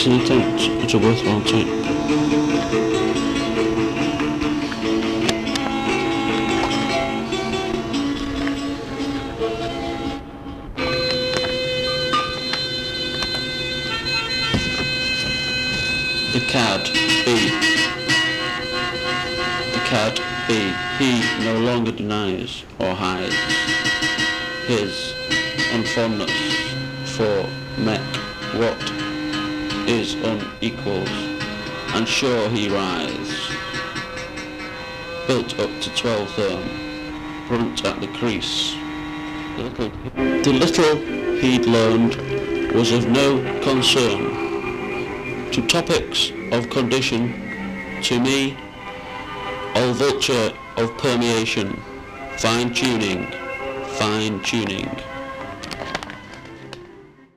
It's an attempt. It's a worthwhile attempt. The cad B. The cad B. He no longer denies or hides his unfondness for mech what is unequals, and sure he rise, built up to 12 therm, front at the crease. The little he'd learned was of no concern to topics of condition, to me, all vulture of permeation, fine tuning,